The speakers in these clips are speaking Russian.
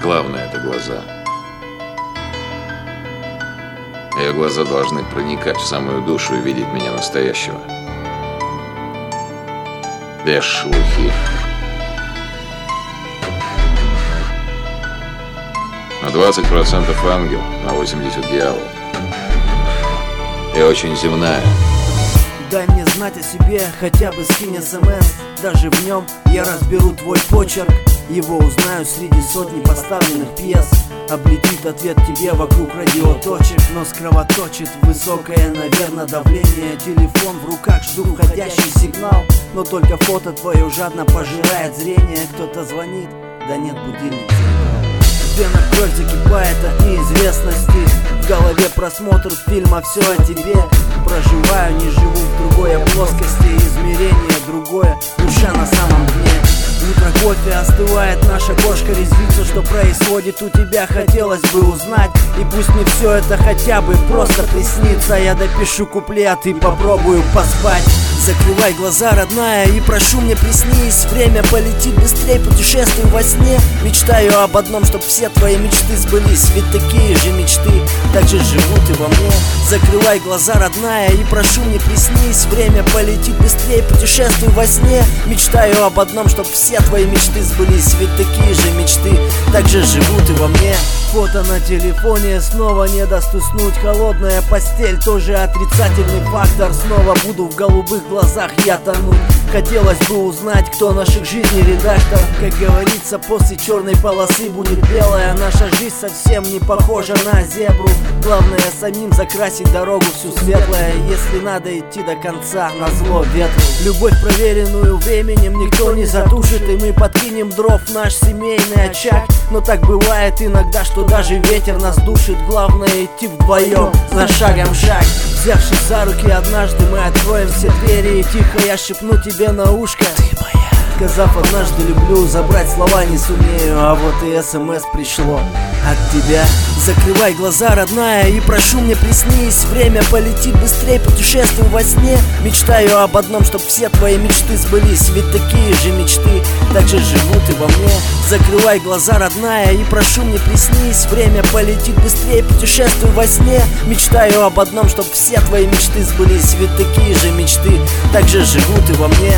Главное — это глаза. Ее глаза должны проникать в самую душу и видеть меня настоящего. Без шелухи. На 20% ангел, на 80% дьявол. И очень земная. Дай мне знать о себе, хотя бы скинь СМС. Даже в нем я разберу твой почерк. Его узнаю среди сотни поставленных пьес. Облетит ответ тебе вокруг радиоточек. Но скровоточит высокое, наверное, давление. Телефон в руках, жду входящий сигнал. Но только фото твое жадно пожирает зрение. Кто-то звонит, да нет, будильник. Вена кровь закипает от неизвестности. В голове просмотр фильма «Все о тебе». Проживаю, не живу в другой плоскости. Измерение другое, душа на самом дне. Утро кофе, остывает наша кошка, резвится. Что происходит у тебя, хотелось бы узнать. И пусть мне все это хотя бы просто приснится. Я допишу куплет и попробую поспать. Закрывай глаза, родная, и прошу, мне приснись. Время полетит быстрее, путешествуй во сне. Мечтаю об одном, чтоб все твои мечты сбылись. Ведь такие же мечты также живут и во мне. Закрывай глаза, родная, и прошу, мне приснись. Время полетит быстрее, путешествуй во сне. Мечтаю об одном, чтоб все твои мечты сбылись. Ведь такие же мечты также живут и во мне. Фото на телефоне, снова не даст уснуть. Холодная постель, тоже отрицательный фактор. Снова буду в голубых глазах я тону. Хотелось бы узнать, кто наших жизней редактор. Как говорится, после черной полосы будет белая. Наша жизнь совсем не похожа на зебру. Главное самим закрасить дорогу всю светлая. Если надо идти до конца, назло ветру. Любовь, проверенную временем, никто не затушит. И мы подкинем дров в наш семейный очаг. Но так бывает иногда, что даже ветер нас душит. Главное идти вдвоем, на шагом шаг. Взявшись за руки, однажды мы откроем все двери. И тихо я шепну тебе на ушко: ты моя. Сказав однажды люблю, забрать слова не сумею. А вот и СМС пришло от тебя. Закрывай глаза, родная, и прошу, мне приснись. Время полетит быстрее, путешествуй во сне. Мечтаю об одном, чтоб все твои мечты сбылись. Ведь такие же мечты также живут и во мне. Закрывай глаза, родная, и прошу, мне приснись. Время полетит быстрее, путешествуй во сне. Мечтаю об одном, чтоб все твои мечты сбылись. Ведь такие же мечты также живут и во мне.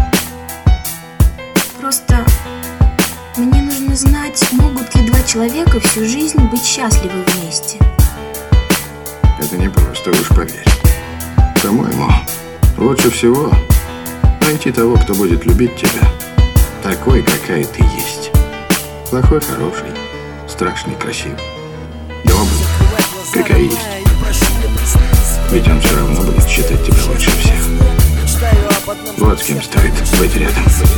Просто мне нужно знать, могут ли два человека всю жизнь быть счастливы вместе. Это не просто, уж поверь. По-моему, лучше всего найти того, кто будет любить тебя такой, какая ты есть. Плохой, хороший, страшный, красивый, добрый, какая есть. Ведь он все равно будет считать тебя лучше всех. Вот с кем стоит быть рядом.